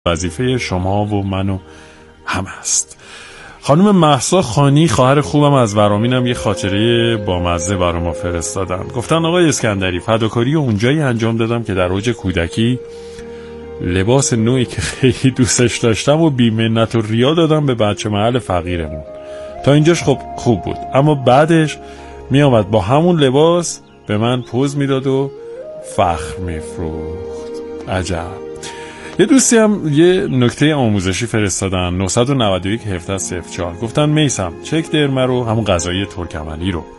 وظیفه شما و منو هم است. خانم مهسا خانی خواهر خوبم از ورامینم یه خاطره بامزه برای ما فرستادن. گفتن آقای اسکندری فداکاری اونجایی انجام دادم که در اوج کودکی لباس نوعی که خیلی دوستش داشتم و بی‌منت و ریا دادم به بچه محل فقیرمون. تا اینجاش خب خوب بود، اما بعدش می آمد با همون لباس به من پوز میداد و فخر میفروخت. عجب. یه دوستی هم یه نکته آموزشی فرستادن 991 1704. گفتن میسم چک درمه رو، همون غذای ترکمنی رو،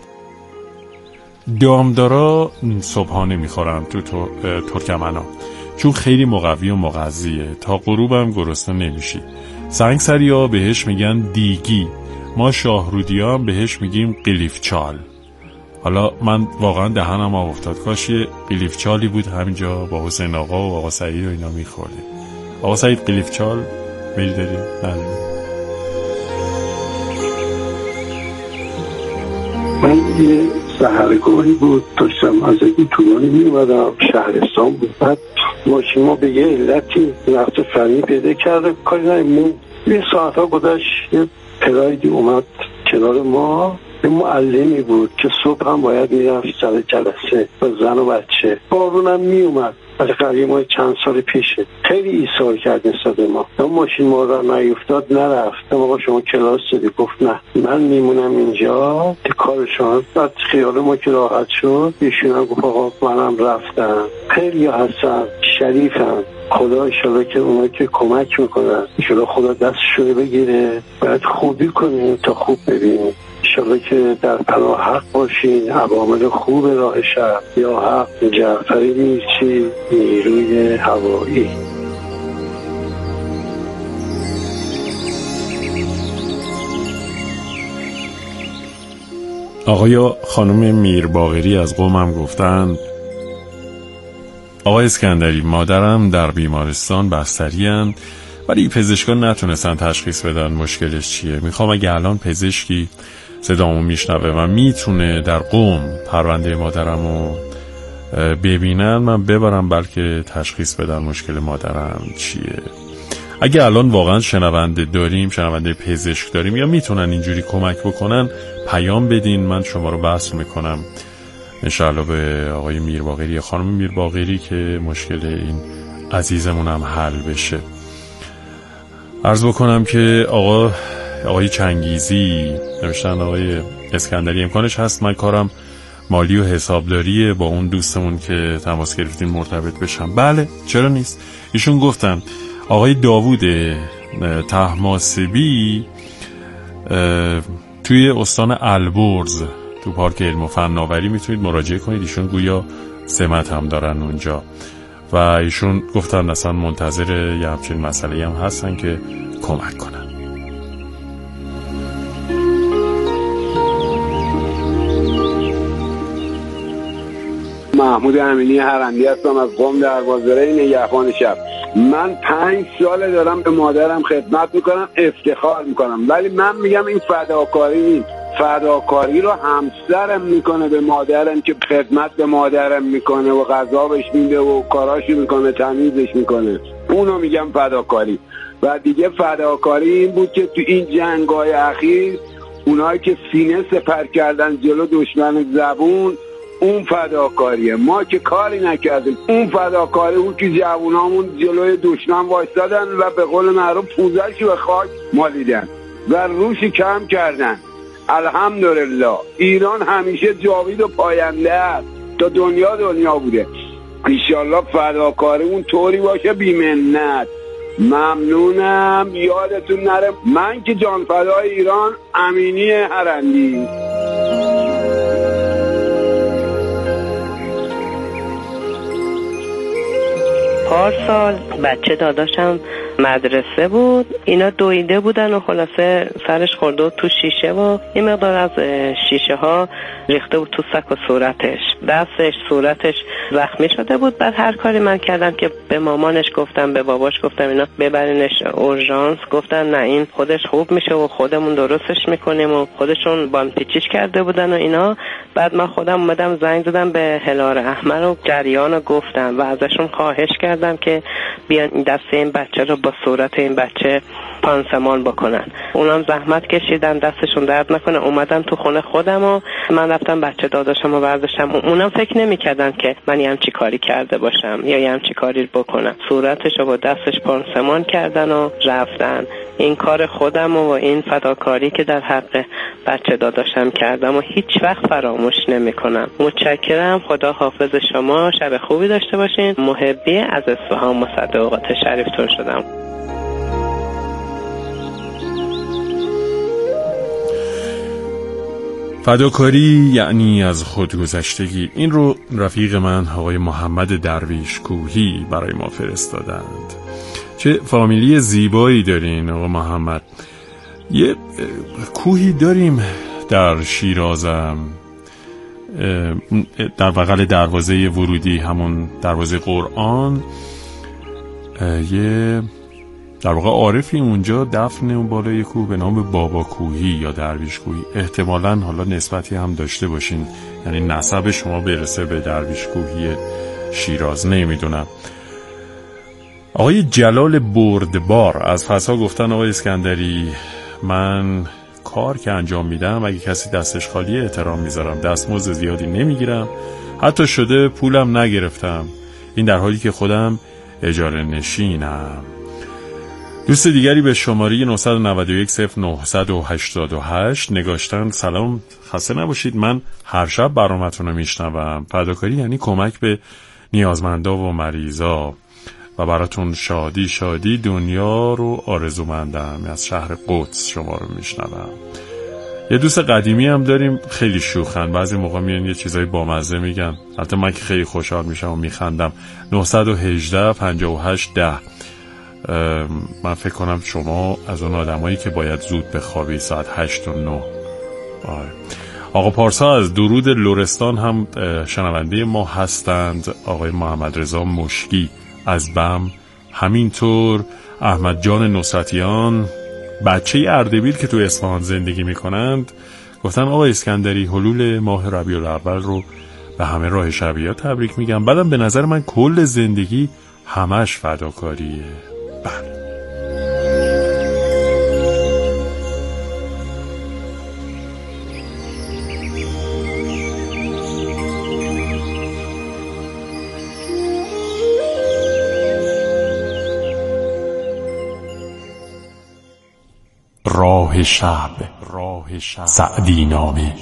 دامدارا صبحانه میخورن تو ترکمنا چون خیلی مقوی و مغذیه، تا غروبم گرسنه نمیشی. سنگسریا بهش میگن دیگی، ما شاهرودیا هم بهش میگیم قلیفچال. حالا من واقعا دهنم افتاد، کاش یه قلیفچالی بود همینجا با حسین آقا و آقا سعید و اینا میخوردیم. آقا سعید قلیفچال میل داری؟ نداری؟ من یه سحرگاهی بود داشتم از این طولانی میومدم، شهرستان بود. بعد ماشین ما به یه علتی نقص فنی پیدا کرده، کاری نمیمون. یه ساعت ها گذشت، یه پرایدی اومد کنار ما، یه معلمی بود که صبح هم باید میرفت سر جلسه با زن و بچه. بارونم میومد، از قریه ما چند سال پیشه. خیلی ایثار کرد نسبت ما. ماشین ما را نیفتاد نرفت. آقا شما کلاس دادی؟ گفت نه من میمونم اینجا که کار شما. بعد خیال ما که راحت شد، ایشون هم گفت آقا منم رفتم. خیلی هستن شریفن، خدا انشالله که اونا که کمک میکنن انشالله خدا دستشون بگیره، باید خوبی کنیم تا خوب ببینیم. انشالله که در پناه حق باشین، عوامل خوب راه شب یا حق. جعفری میرچی، نیروی هوایی. آقای خانم میرباقری از قم گفتن آقای اسکندری مادرم در بیمارستان بستری هستند ولی پزشکان نتونستن تشخیص بدن مشکلش چیه. میخوام اگه الان پزشکی صدامو میشنوه و میتونه در قم پرونده مادرمو ببینن، من ببرم بلکه تشخیص بدن مشکل مادرم چیه. اگه الان واقعا شنونده داریم، شنونده پزشک داریم یا میتونن اینجوری کمک بکنن، پیام بدین، من شما رو بحث میکنم انشاءالله به آقای میرباقری یا خانم میرباقری که مشکل این عزیزمون هم حل بشه. عرض بکنم که آقای چنگیزی نوشتن آقای اسکندری امکانش هست من کارم مالی و حسابداریه، با اون دوستمون که تماس گرفتین مرتبط بشم. بله چرا نیست. ایشون گفتن آقای داوود طهماسبی توی استان البرز تو پارک علم و فناوری میتونید مراجعه کنید، ایشون گویا سمت هم دارن اونجا و ایشون گفتن اصلا منتظر یه همچین مسئله هم هستن که کمک کنن. محمود امینی هرندی هستم از قم دروازه‌ره نگهبان شب. من 5 ساله دارم به مادرم خدمت میکنم، افتخار میکنم، ولی من میگم این فداکاری رو همسرم میکنه به مادرم که خدمت به مادرم میکنه و غذا بهش میده و کاراشو میکنه، تمیزش میکنه، اونو میگم فداکاری. و دیگه فداکاری این بود که تو این جنگ‌های اخیر اونایی که سینه سپر کردن جلو دشمن زبون، اون فداکاریه. ما که کاری نکردیم، اون فداکاری اون که جوونامون جلوی دشمن وایسادن و به قول معروف پوزش و خاک مالیدن و روشی کم کردن. الحمدلله ایران همیشه جاوید و پاینده است، تا دنیا بوده. انشالله فداکاری اون طوری باشه بی‌منت. ممنونم، یادتون نره من که جان فدای ایران امینی هرندی. پارسال بچه داداشم مدرسه بود، اینا دویده بودن و خلاصه سرش خورده تو شیشه و یه مقدار از شیشه ها ریخته بود تو سک و صورتش، دستش، صورتش زخمی شده بود. بعد هر کاری من کردم که به مامانش گفتم، به باباش گفتم اینا ببرینش اورژانس، گفتن نه این خودش خوب میشه و خودمون درستش میکنیم و خودشون بانپیچیش کرده بودن و اینا. بعد من خودم اومدم زنگ زدم به هلال احمر و جریان رو گفتم و ازشون خواهش کردم که بیان دست این بچه رو با با صورت این بچه پانسمان بکنن. اونم زحمت کشیدن، دستشون درد نکنه، اومدن تو خونه خودم و من رفتم بچه داداشم و برداشتم. اونم فکر نمی‌کردن که من یه همچی کاری کرده باشم یا یه همچی کاری بکنم. صورتش رو با دستش پانسمان کردن و رفتن. این کار خودم و این فداکاری که در حق بچه داداشم کردم و هیچ وقت فراموش نمی‌کنم. متشکرم. خدا حافظ شما. شب خوبی داشته باشین. محبی از اصفهان مصدق اوقات شریفتون شدم. فداکاری یعنی از خودگذشتگی. این رو رفیق من آقای محمد درویش کوهی برای ما فرستادند. چه فامیلی زیبایی دارین آقا محمد. یه کوهی داریم در شیرازم، در بغل دروازه ورودی، همون دروازه قرآن، یه در واقع عارفی اونجا دفنه اون بالای کوه به نام بابا کوهی یا درویش کوهی. احتمالاً حالا نسبتی هم داشته باشین، یعنی نسب شما برسه به درویش کوهی شیراز، نمیدونم. آقای جلال بردبار از فسا گفتن آقای اسکندری من کار که انجام میدم اگه کسی دستش خالیه احترام میذارم، دستمزد زیادی نمیگیرم، حتی شده پولم نگرفتم، این در حالی که خودم اجاره نشینم. دوست دیگری به شماره 991-0988 نگاشتن سلام، خسته نباشید، من هر شب برنامه‌تون رو میشنوم. فداکاری یعنی کمک به نیازمندا و مریضا و براتون شادی شادی دنیا رو آرزومندم. از شهر قدس شما رو میشنوم. یه دوست قدیمی هم داریم خیلی شوخن، بعضی موقع میان یه چیزای بامزه میگن، البته من که خیلی خوشحال میشم و میخندم. 918-58-10. من فکر کنم شما از اون آدمایی که باید زود بخوابی، ساعت 8 و 9. آقا پارسا از درود لرستان هم شنونده ما هستند. آقای محمد رضا مشکی از بم، همینطور احمد جان نصرتیان، بچه اردبیل که تو اصفهان زندگی میکنند، گفتن آقای اسکندری حلول ماه ربیع الاول رو به همه راه شبیات تبریک میگم. بعدم به نظر من کل زندگی همش فداکاریه. بله. راه شب سعدی نامه.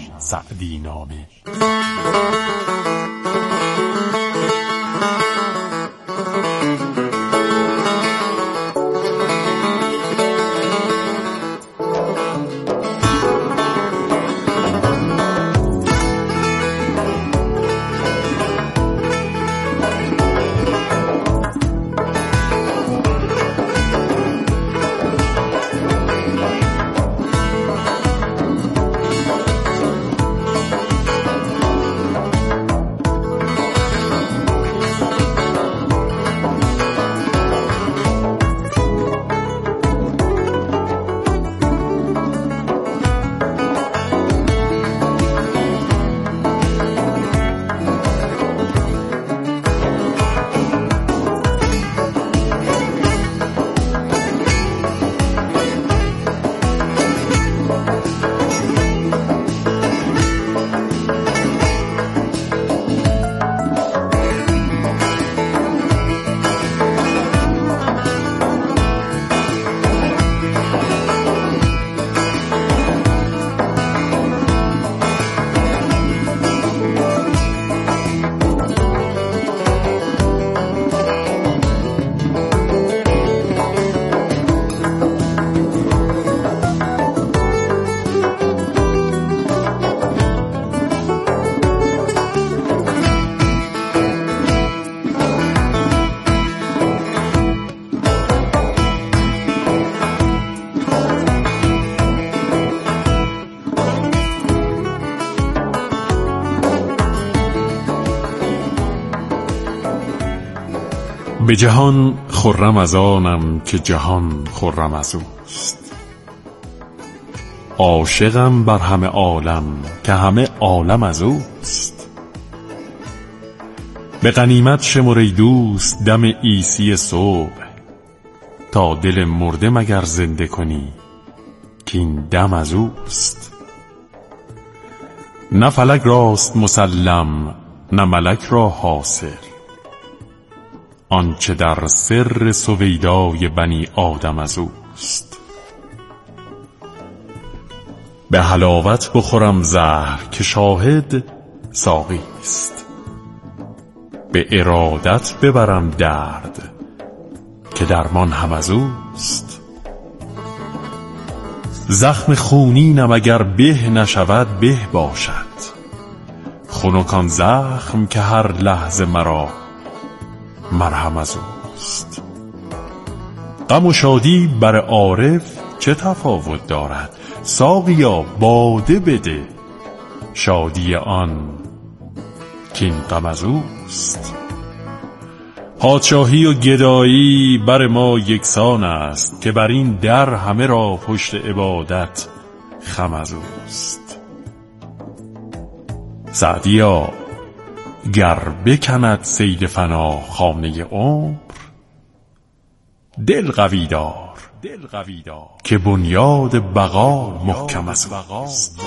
به جهان خرم از آنم که جهان خرم از اوست، عاشقم بر همه عالم که همه عالم از اوست. به غنیمت شمر ای دوست دم عیسی صبح، تا دل مرده مگر زنده کنی که این دم از اوست. نه فلک راست مسلم نه ملک را حاصل، آنچه در سر سویدای بنی آدم از اوست. به حلاوت بخورم زهر که شاهد ساقی است، به ارادت ببرم درد که درمان هم از اوست. زخم خونینم اگر به نشود به باشد، خنکان زخم که هر لحظه مرا مرهم از اوست. غم و شادی بر عارف چه تفاوت دارد؟ ساقیا باده بده شادی آن که این غم از اوست. پادشاهی و گدایی بر ما یکسان است، که بر این در همه را پشت عبادت خم از اوست. سعدیا گر بکند سیل فنا خانه عمر، دل قوی دار که بنیاد بقا محکم از اوست.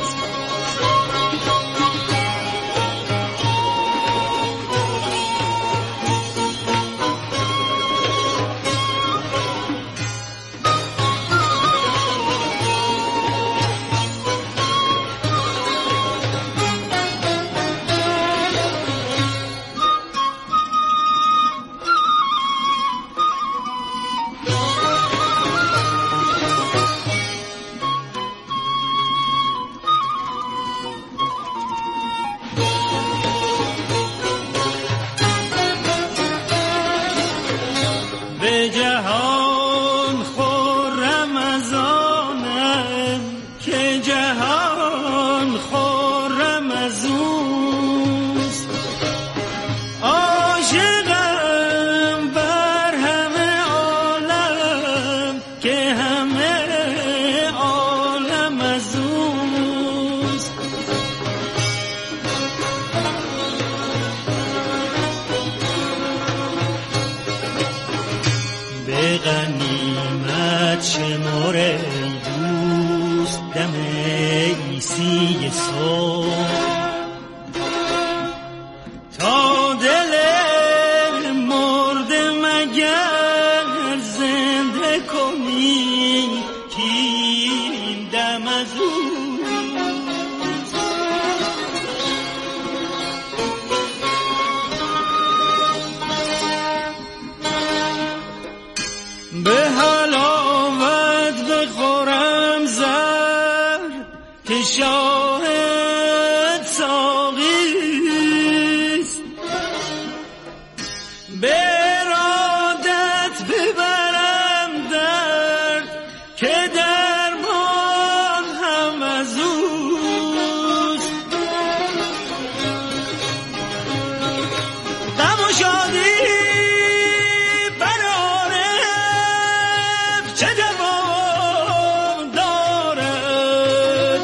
به جهان خرم از آنم که جهان خرم از اوست. عاشقم بر همه عالم که همه عالم از اوست. به غنیمت شمار ای دوست دم عیسی صبح، تا دل مرده مگر زنده کنی که این دم از اوست. به حلاوت بخورم زهر که شاهد ساقی است، به ارادت ببرم درد که درمان هم از اوست. غم و شادی چه دوام دارد؟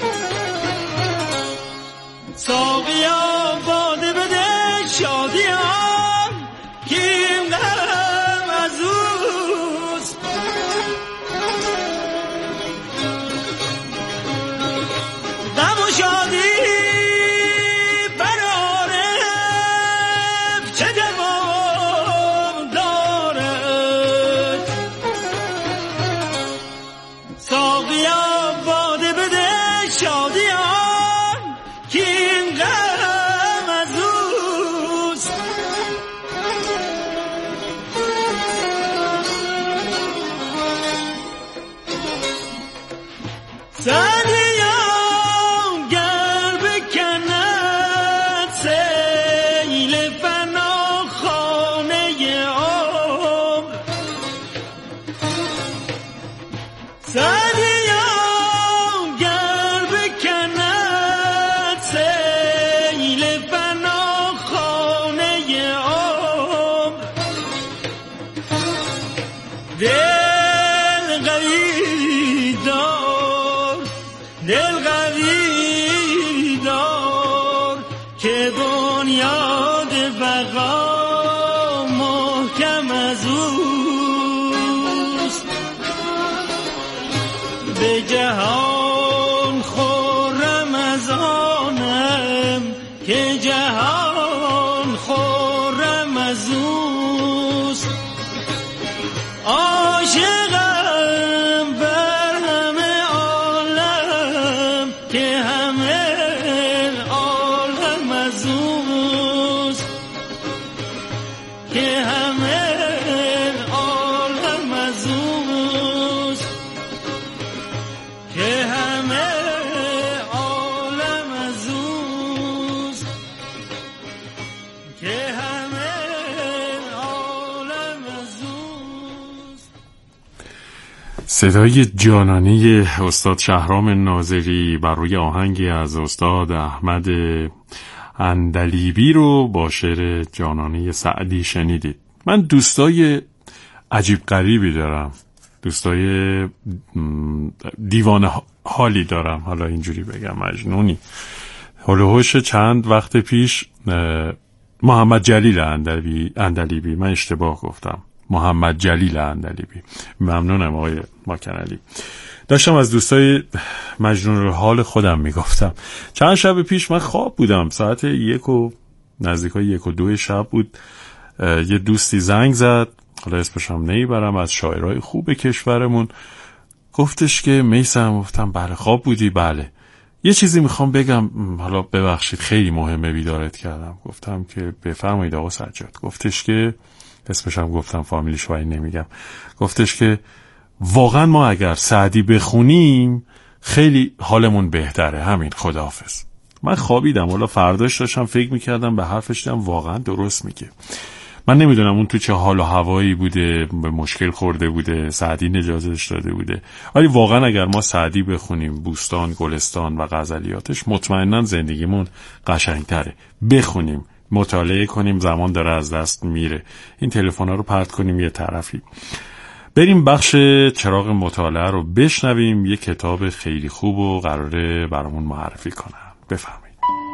ساقیا باده بده شادیان که این غم از اوست. غم و شادی بر عارف چه دوام دارد؟ ساقیا باده بده شادیان که این غم از اوست. سعدیا گر بکند سیل فنا خانه عمر، سعدیا گر بکند سیل فنا خانه عمر، دل قوی دار، دل قوی دار که بنیاد بقا محکم از او. به جهان خرم از آنم که جهان خرم از اوست. عاشقم بر همه عالم که همه عالم از اوست، که همه عالم از اوست، که همه عالم از اوست، که همه عالم از اوست. صدای جانانه استاد شهرام ناظری بر روی آهنگی از استاد احمد عندلیبی رو با شعر جانانه سعدی شنیدید. من دوستای عجیب غریبی دارم، دوستای دیوانه حالی دارم، حالا اینجوری بگم مجنونی. هلوهوش چند وقت پیش محمد جلیل عندلیبی، من اشتباه گفتم، محمد جلیل عندلیبی، ممنونم آقای ماکنعلی، داشتم از دوستای مجنون حال خودم میگفتم. چند شب پیش من خواب بودم، ساعت 1 و نزدیکای 1 و 2 شب بود، یه دوستی زنگ زد، حالا اسمش هم نمیبرم، از شاعرای خوب کشورمون، گفتش که میثم. گفتم بله. خواب بودی؟ بله. یه چیزی میخوام بگم، حالا ببخشید خیلی مهمه بیدارت کردم. گفتم که بفرمایید آقا سجاد. گفتش که اسمش هم گفتم، فامیلیش وای نمیگم. گفتش که واقعا ما اگر سعدی بخونیم خیلی حالمون بهتره، همین، خداحافظ. من خوابیدم، حالا فرداش داشتم فکر میکردم، به حرفش دیدم واقعا درست میگه. من نمیدونم اون تو چه حال و هوایی بوده، به مشکل خورده بوده، سعدی نجاتش داده بوده، ولی واقعا اگر ما سعدی بخونیم، بوستان، گلستان و غزلیاتش، مطمئنا زندگیمون قشنگتره. بخونیم، مطالعه کنیم، زمان داره از دست میره. این تلفن‌ها رو پرت کنیم یه طرفی، بریم بخش چراغ مطالعه رو بشنویم. یه کتاب خیلی خوب و قراره برامون معرفی کنن. بفرمایید.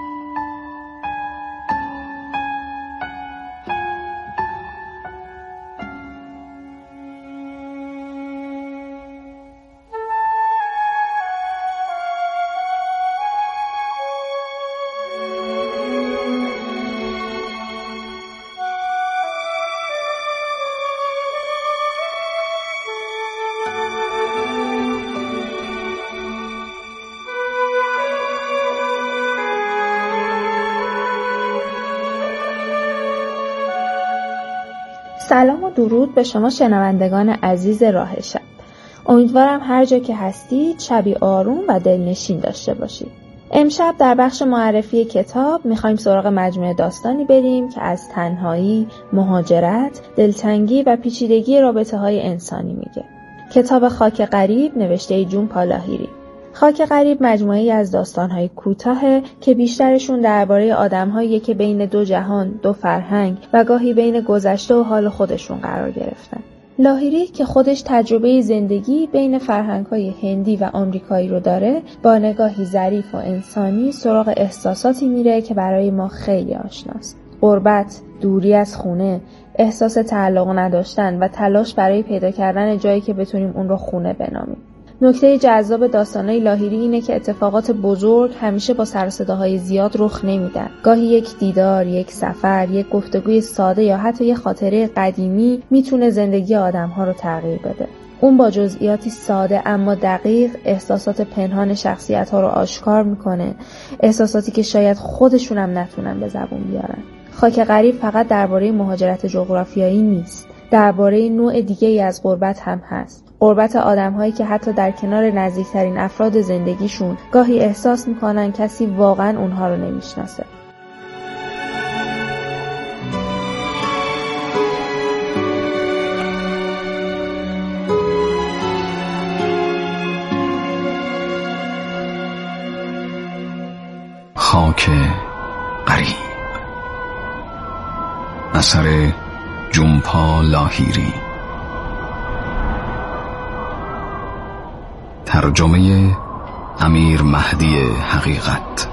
سلام و درود به شما شنوندگان عزیز راه شب. امیدوارم هر جا که هستید شبی آروم و دلنشین داشته باشید. امشب در بخش معرفی کتاب میخوایم سراغ مجموعه داستانی بریم که از تنهایی، مهاجرت، دلتنگی و پیچیدگی رابطه‌های انسانی میگه. کتاب خاک غریب نوشته جونپا لاهیری. خاک غریب مجموعه‌ای از داستان‌های کوتاهه که بیشترشون درباره آدم‌هایی که بین دو جهان، دو فرهنگ و گاهی بین گذشته و حال خودشون قرار گرفتن. لاهیری که خودش تجربه زندگی بین فرهنگ‌های هندی و آمریکایی رو داره، با نگاهی ظریف و انسانی سراغ احساساتی میره که برای ما خیلی آشناست. غربت، دوری از خونه، احساس تعلق نداشتن و تلاش برای پیدا کردن جایی که بتونیم اون رو خونه بنامیم. نکته جذاب داستان‌های لاهیری اینه که اتفاقات بزرگ همیشه با سر و صداهای زیاد رخ نمیدن. گاهی یک دیدار، یک سفر، یک گفتگوی ساده یا حتی یک خاطره قدیمی میتونه زندگی آدم‌ها رو تغییر بده. اون با جزئیاتی ساده اما دقیق احساسات پنهان شخصیت‌ها رو آشکار میکنه، احساساتی که شاید خودشون هم نتونن به زبون بیارن. خاک غریب فقط درباره مهاجرت جغرافیایی نیست، درباره نوع دیگه‌ای از غربت هم هست. غربت آدم‌هایی که حتی در کنار نزدیکترین افراد زندگیشون گاهی احساس می‌کنن کسی واقعاً اونها رو نمی‌شناسه. خاک غریب، اثر جونپا لاهیری، ترجمه امیر مهدی حقیقت،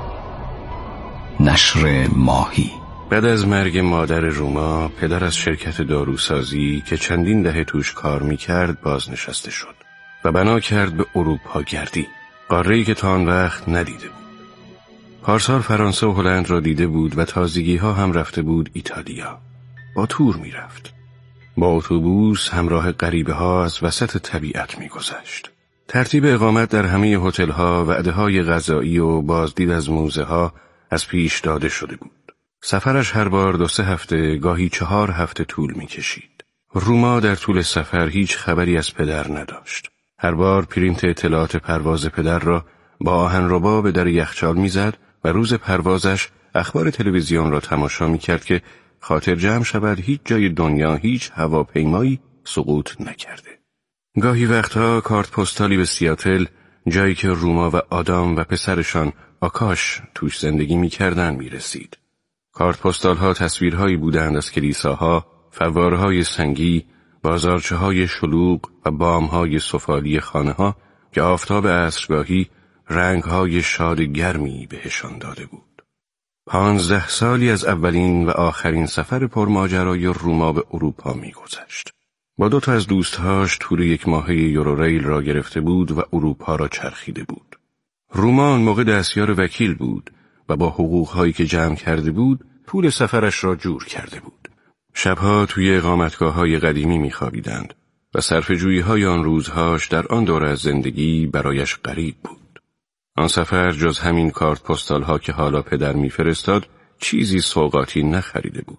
نشر ماهی. بعد از مرگ مادر روما، پدر از شرکت داروسازی که چندین دهه توش کار میکرد بازنشسته شد. و بنا کرد به اروپا گردی، قاره‌ای که تا آن وقت ندیده بود. پارسال فرانسه و هلند را دیده بود و تازگی‌ها هم رفته بود ایتالیا. با تور می‌رفت. با اتوبوس همراه غریبه‌ها از وسط طبیعت می‌گذشت. ترتیب اقامت در همه هتل‌ها، وعده‌های غذایی و بازدید از موزه‌ها از پیش داده شده بود. سفرش هر بار 2-3 هفته، گاهی 4 هفته طول می‌کشید. روما در طول سفر هیچ خبری از پدر نداشت. هر بار پرینت اطلاعات پرواز پدر را با آهنربا به در یخچال می‌زد و روز پروازش اخبار تلویزیون را تماشا می‌کرد که خاطر جمع شود هیچ جای دنیا هیچ هواپیمایی سقوط نکرده. گاهی وقتها کارت پستالی به سیاتل، جایی که روما و آدام و پسرشان آکاش توش زندگی می‌کردند می‌رسید. کارت پستال‌ها تصویرهایی بودند از کلیساها، فواره‌های سنگی، بازارچه‌های شلوغ و بام‌های سفالی خانه‌ها که آفتاب عصرگاهی رنگ‌های شاد گرمی بهشان داده بود. 15 سالی از اولین و آخرین سفر پرماجرای روما به اروپا می‌گذشت. با 2 از دوستهاش تور 1 ماهه یوروریل را گرفته بود و اروپا را چرخیده بود. روما آن موقع دستیار وکیل بود و با حقوق‌هایی که جمع کرده بود طول سفرش را جور کرده بود. شبها توی اقامتگاه‌های قدیمی می‌خوابیدند و صرفه‌جویی‌های آن روزهاش در آن دوره از زندگی برایش غریب بود. آن سفر جز همین کارت پستال‌ها که حالا پدر می‌فرستاد چیزی سوغاتی نخریده بود.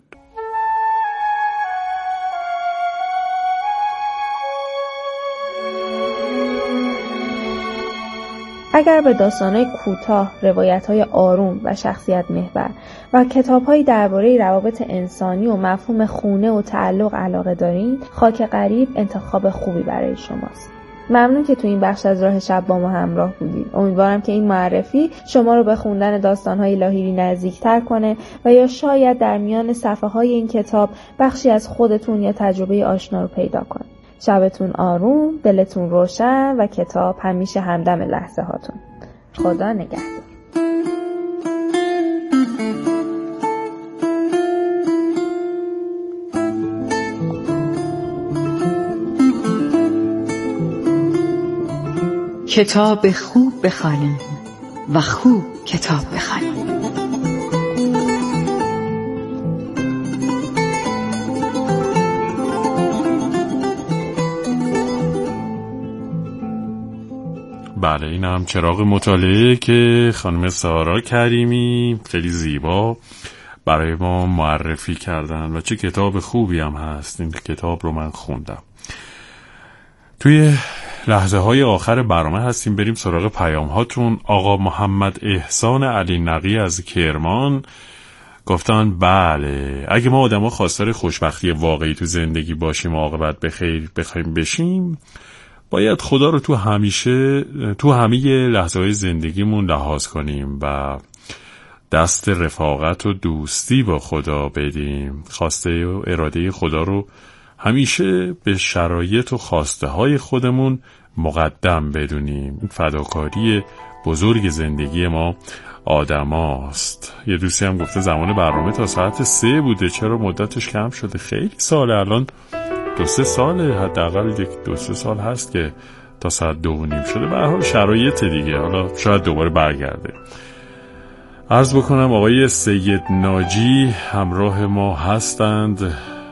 اگر به داستان‌های کوتاه، روایت‌های آروم و شخصیت محور و کتاب‌هایی درباره روابط انسانی و مفهوم خونه و تعلق علاقه دارین، خاک غریب انتخاب خوبی برای شماست. ممنون که تو این بخش از راه شب با ما همراه بودید. امیدوارم که این معرفی شما رو به خوندن داستان‌های لاهیری نزدیک‌تر کنه و یا شاید در میان صفحه‌های این کتاب بخشی از خودتون یا تجربه آشنا رو پیدا کنه. شبتون آروم، دلتون روشن و کتاب همیشه همدم لحظه هاتون. خدا نگهدار. کتاب خوب بخوانیم و خوب کتاب بخوانیم. بله، این هم چراغ مطالعه که خانم سارا کریمی خیلی زیبا برای ما معرفی کردن و چه کتاب خوبی هم هست. این کتاب رو من خوندم. توی لحظه های آخر برنامه هستیم، بریم سراغ پیام هاتون. آقا محمد احسان علی نقی از کرمان گفتن بله، اگه ما آدم ها خواستار خوشبختی واقعی تو زندگی باشیم و عاقبت بخیر بخوایم بشیم، باید خدا رو تو همه لحظه های زندگیمون لحاظ کنیم و دست رفاقت و دوستی با خدا بدیم. خواسته و اراده خدا رو همیشه به شرایط و خواسته های خودمون مقدم بدونیم. این فداکاری بزرگ زندگی ما آدم هاست. یه دوستی هم گفته زمان برنامه تا ساعت 3 بوده، چرا مدتش کم شده؟ خیلی ساله، الان 2-3 ساله، حداقل 1-2-3 سال هست که تا ساعت 2:30 شده. به هر حال شرایط دیگه، حالا شاید دوباره برگرده. عرض بکنم آقای سید ناجی همراه ما هستند.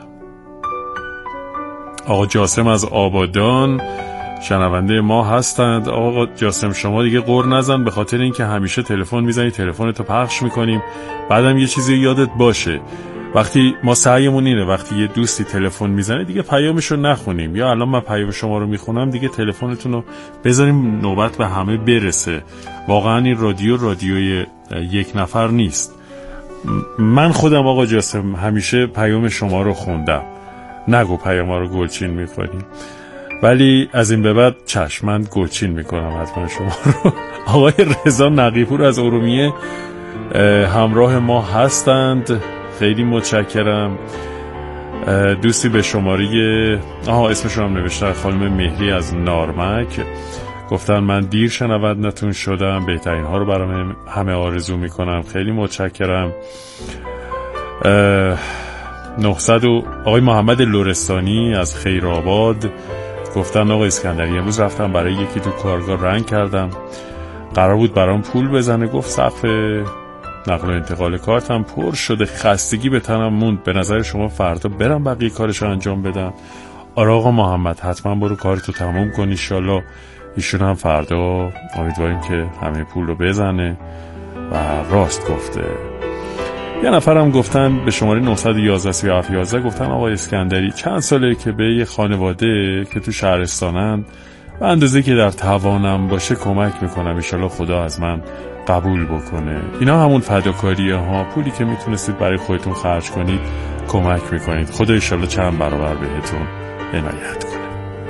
آقا جاسم از آبادان شنونده ما هستند. آقا جاسم شما دیگه غر نزن، به خاطر اینکه همیشه تلفن میزنی، تلفنتو پخش میکنیم، بعدم یه چیزی یادت باشه، وقتی ما سعیمون اینه وقتی یه دوستی تلفن میزنه دیگه پیامشو نخونیم، یا الان من پیام شما رو میخونم دیگه تلفنتون رو بذاریم نوبت به همه برسه. واقعا این رادیوی یک نفر نیست. من خودم آقا جاسم همیشه پیام شما رو خوندم، نگو پیام رو گلچین میکنیم، ولی از این به بعد چشم من گلچین میکنم حتما شما رو. آقای رضا نقیپور از ارومیه همراه ما هستند، خیلی متشکرم. دوستی به شماره اسمش رو هم نوشتن، خانم مهری از نارمک، گفتن من دیر شنوندتون شدم، بهترین ها رو برام همه آرزو میکنم. خیلی متشکرم. 900 آقای محمد لرستانی از خیرآباد گفتن آقا اسکندری امروز رفتم برای یکی تو کارگاه رنگ کردم، قرار بود برام پول بزنه، گفت سقف نقل و انتقال کارتم پر شده، خستگی به تنم موند، به نظر شما فردا برم بقیه کارشو انجام بدم؟ آره آقا محمد حتما برو کارتو تموم کن، ایشالله ایشون هم فردا امیدواریم که همه پول رو بزنه. و راست گفته. یه نفرم گفتن به شماره 911 گفتن آقا اسکندری چند ساله که به یه خانواده که تو شهرستانن و اندازه که در توانم باشه کمک میکنم، ایشالله خدا از من قبول بکنه. اینا همون فداکاریه ها، پولی که میتونستید برای خودتون خرج کنید کمک میکنید، خدا ایشالله چند برابر بهتون عنایت کنه.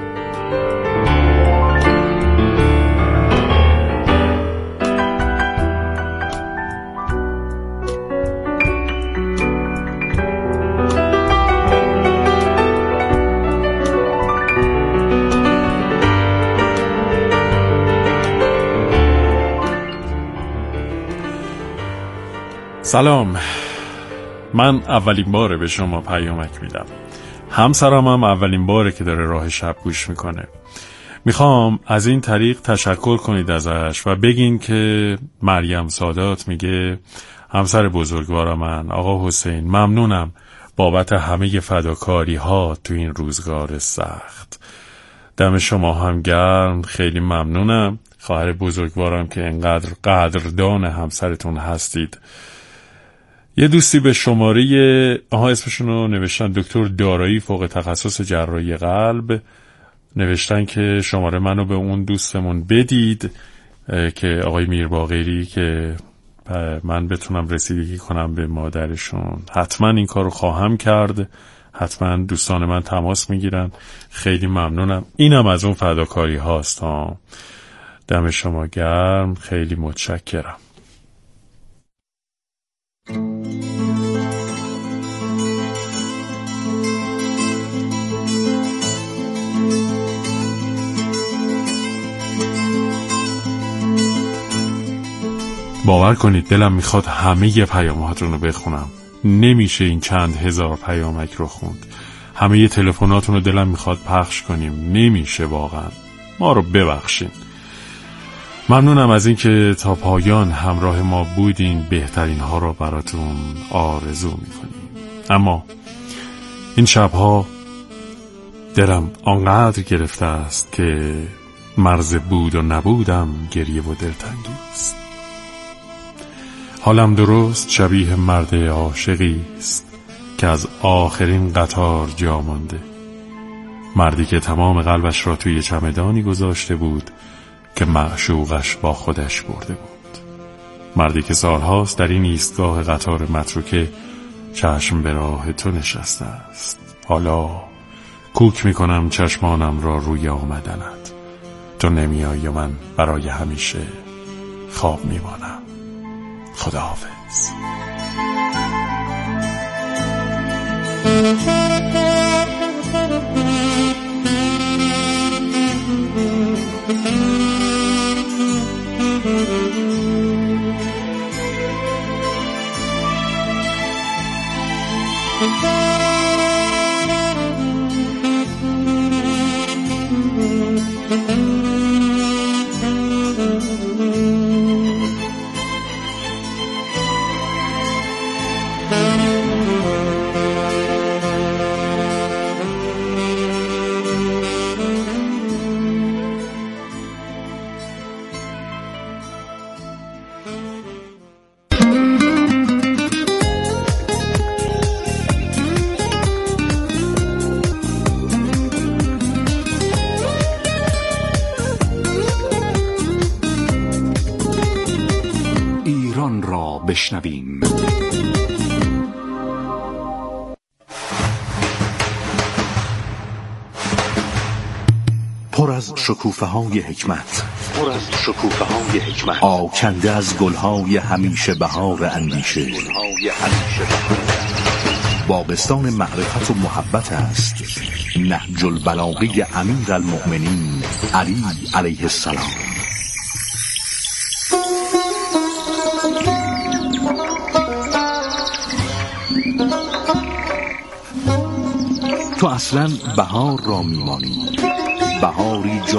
سلام، من اولین باره به شما پیامک میدم. همسرم هم اولین باره که داره راه شب گوش میکنه. میخوام از این طریق تشکر کنید ازش و بگین که مریم سادات میگه همسر بزرگوار من آقا حسین ممنونم بابت همه فداکاری ها تو این روزگار سخت. دم شما هم گرم، خیلی ممنونم. خواهر بزرگوارم که انقدر قدردان همسرتون هستید. یه دوستی به شماره اسمشون رو نوشتن دکتر دارایی فوق تخصص جراحی قلب، نوشتن که شماره منو به اون دوستمون بدید که آقای میرباقری، که من بتونم رسیدگی کنم به مادرشون. حتما این کارو خواهم کرد، حتما دوستان من تماس میگیرن. خیلی ممنونم. اینم از اون فداکاری هاست ها. دم شما گرم، خیلی متشکرم. باور کنید دلم میخواد همه پیاماتون رو بخونم، نمیشه این چند هزار پیامک رو خوند. همه تلفناتون رو دلم میخواد پخش کنیم، نمیشه واقعا. ما رو ببخشین. ممنونم از این که تا پایان همراه ما بودین. بهترین ها رو براتون آرزو میکنیم. اما این شبها دلم آنقدر گرفته است که مرز بود و نبودم گریه و دلتنگی است. حالم درست شبیه مرد عاشقی است که از آخرین قطار جا مانده، مردی که تمام قلبش را توی چمدانی گذاشته بود که معشوقش با خودش برده بود، مردی که سالهاست در این ایستگاه قطار متروکه چشم به راه تو نشسته است. حالا کوک میکنم چشمانم را روی آمدنت، تو نمیایی و من برای همیشه خواب میمانم. خداحافظ. بشنویم. پر از شکوفه‌های حکمت، آکنده از گل‌های همیشه بهار اندیشه. باغستان معرفت و محبت است نهج البلاغه امیرالمؤمنین علی علیه السلام. تو اصلا بهار را میمانی، بهاری